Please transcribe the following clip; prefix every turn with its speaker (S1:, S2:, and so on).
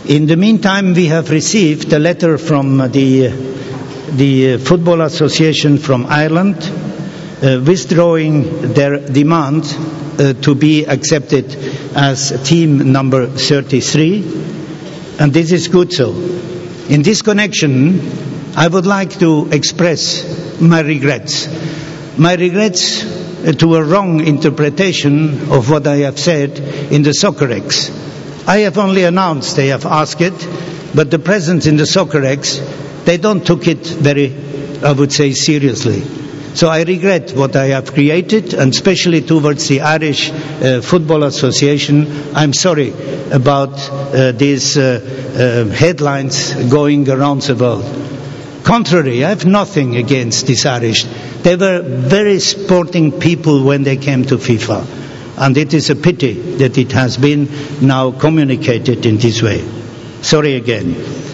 S1: In the meantime, we have received a letter from the Football Association from Ireland withdrawing their demand to be accepted as team number 33, and this is good so. In this connection, I would like to express my regrets. My regrets to a wrong interpretation of what I have said in the Soccerex. I have only announced they have asked it, but the presence in the Soccerex, they don't took it very, I would say, seriously. So I regret what I have created, and especially towards the Irish Football Association. I'm sorry about these headlines going around the world. Contrary, I have nothing against these Irish. They were very sporting people when they came to FIFA. And it is a pity that it has been now communicated in this way. Sorry again.